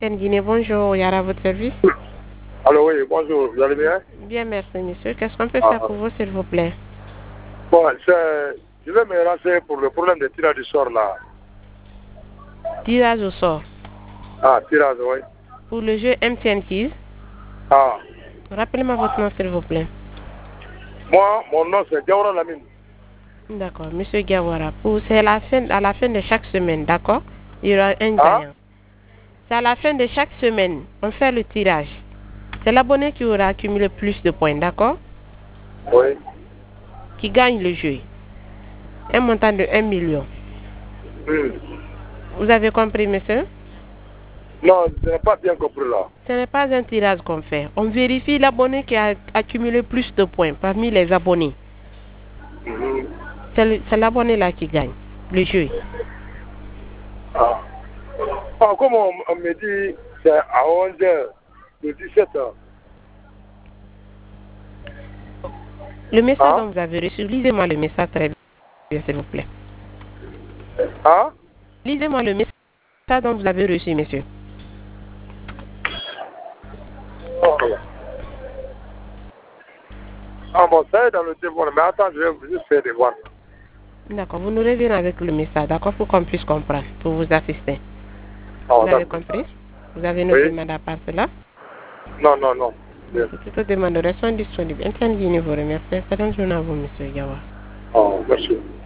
Guinée, bonjour, Yara à votre service. Alors oui, bonjour, vous allez bien? Bien, merci, monsieur. Qu'est-ce qu'on peut Ah, faire pour vous, s'il vous plaît? Bon, je vais me renseigner pour le problème des tirages du sort là. Tirage au sort. Ah, tirage, oui. Pour le jeu MTN Keys, Ah, rappelez-moi votre nom, s'il vous plaît. moi, mon nom c'est Diawara Lamine. D'accord, monsieur Gawara. C'est à la fin de chaque semaine, d'accord? Il y aura un Ah, gagnant. C'est à la fin de chaque semaine, on fait le tirage. C'est l'abonné qui aura accumulé plus de points, d'accord? oui. Qui gagne le jeu. Un montant de 1 million. Hmm. Vous avez compris, monsieur? Non, je n'ai pas bien compris là. Ce n'est pas un tirage qu'on fait. On vérifie l'abonné qui a accumulé plus de points parmi les abonnés. Mhm. C'est l'abonné là qui gagne le jeu. Ah. Ah, comme on me dit, c'est à 11h, de 17h. Le message Ah, dont vous avez reçu, lisez-moi le message très bien, s'il vous plaît. ah, Lisez-moi le message dont vous avez reçu, monsieur. oh. Ah bon, ça est dans le téléphone, mais attends, je vais juste faire des voir. D'accord, vous nous revenez avec le message, d'accord, pour qu'on puisse comprendre, pour vous assister. Oh, Vous avez d'accord. compris? Vous avez une Oui? demande à part cela? Non, non, non. Bien. Toutes les demandes sont disponibles. Internet, vous remercie. Excellente journée à vous, monsieur Gawa. Oh, merci.